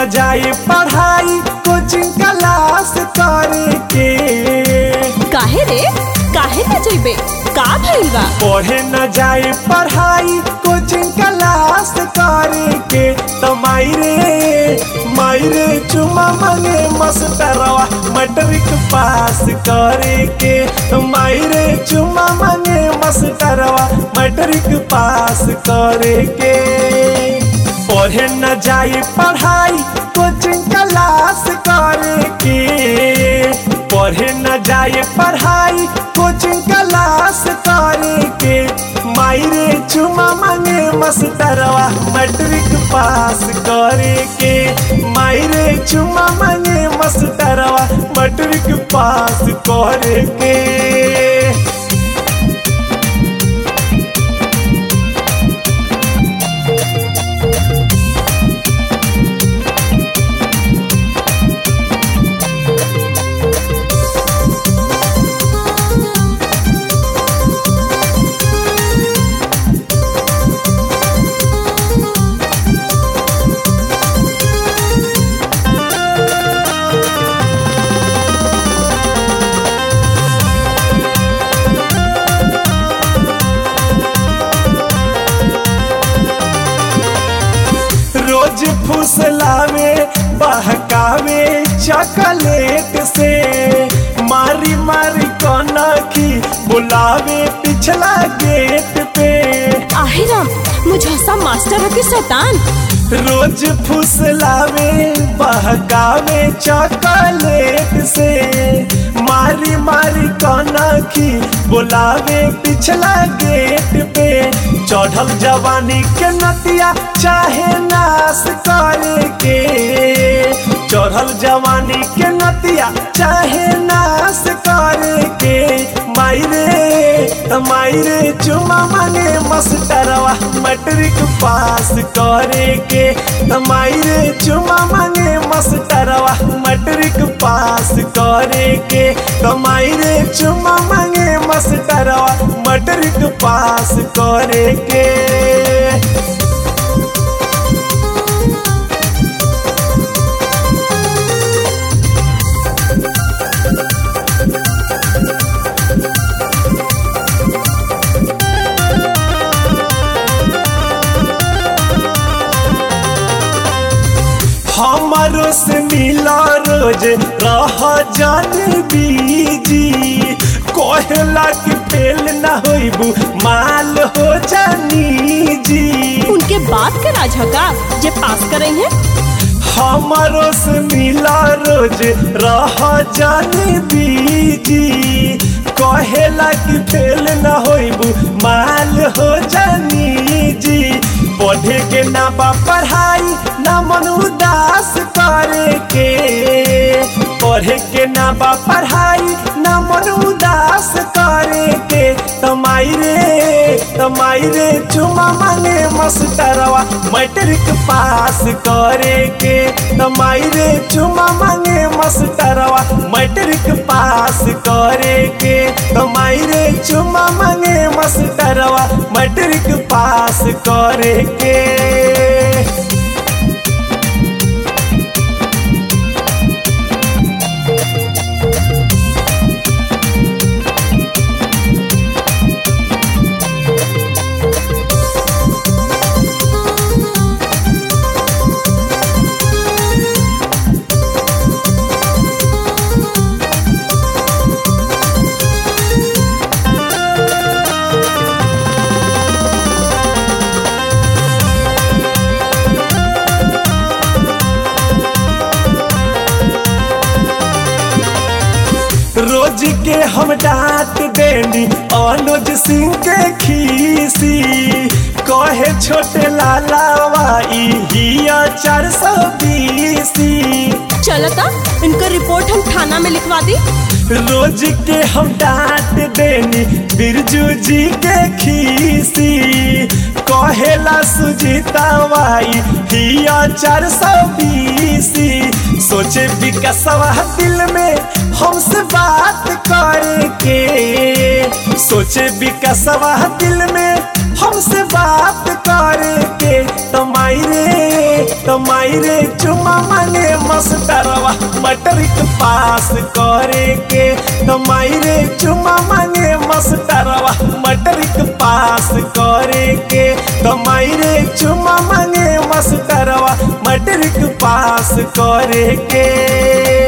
न जाए पढ़ाई कोचिंग क्लास करे के। काहे रे काहे न जइबे का भइल बा? पढ़े न जाए पढ़ाई कोचिंग क्लास करे के। तो मायरे चुमा मांगे मास्टरवा मैट्रिक पास करे के। तो मायरे चुमा मांगे मास्टरवा मैट्रिक पास करे के। पढ़े न जाए पढ़ाई कोचिंग क्लास करे के। पढ़े न जाए पढ़ाई कोचिंग क्लास करे के। मायरे चुमा मांगे मास्टरवा मैट्रिक पास करे के। मायरे चुमा मांगे मास्टरवा मैट्रिक पास करे के। रोज फुसलावे बहकावे चॉकलेट से। मारी मारी कनखी बुलावे पिछला गेट पे। आहिराम मुझसा मास्टर के शैतान। रोज फुसलावे बहकावे चॉकलेट से। मारी मारी कनखी बुलावे पिछला गेट पे। चढ़ल जवानी के नतिया चाहे नाश करे के। चढ़ल जवानी के नतिया चाहे नाश करे के। मायरे चुमा मांगे मास्टरवा मैट्रिक पास करे के। मायरे चुमा मांगे मास्टरवा मैट्रिक पास करे के। मायरे चुमा मांगे मास्टरवा मैट्रिक पास करे के। हमारो से मिला रोज रह जानी बीजी। कोहला की फेल न होइबू माल हो जानी जी। उनके बात के राझका जे पास करे हैं। हमारो से मिला रोज रह जानी बीजी। कोहला की फेल न होइबू माल हो जानी जी। पढ़े के ना बा पढ़ाई ना मन उदास करे के। पढ़े के ना बा पढ़ाई ना मन उदास करे के। मायरे चुमा मांगे मास्टरवा मैट्रिक पास करे के। मायरे चुमा मांगे मास्टरवा मैट्रिक पास करे के। मायरे चुमा मांगे मास्टरवा मैट्रिक पास करे के। रोज के हम डांट देनी अनुज सिंह के खीसी। कहे छोटे लालावाई हिया 420। चलता इनका रिपोर्ट हम थाना में लिखवा दी। रोज के हम डांट देनी बिरजू जी के खीसी। कहेला सुजीता वाई हिया 420। सोचे विकासवा दिल में हमसे बात करे के। सोचे विकासवा दिल में हमसे बात करे के। तो मायरे चुमा मांगे मास्टरवा मैट्रिक पास करे के। तो मायरे चुमा मांगे मास्टरवा मैट्रिक पास करे के। तो मायरे चुमा मांगे मास्टरवा मैट्रिक पास करे के।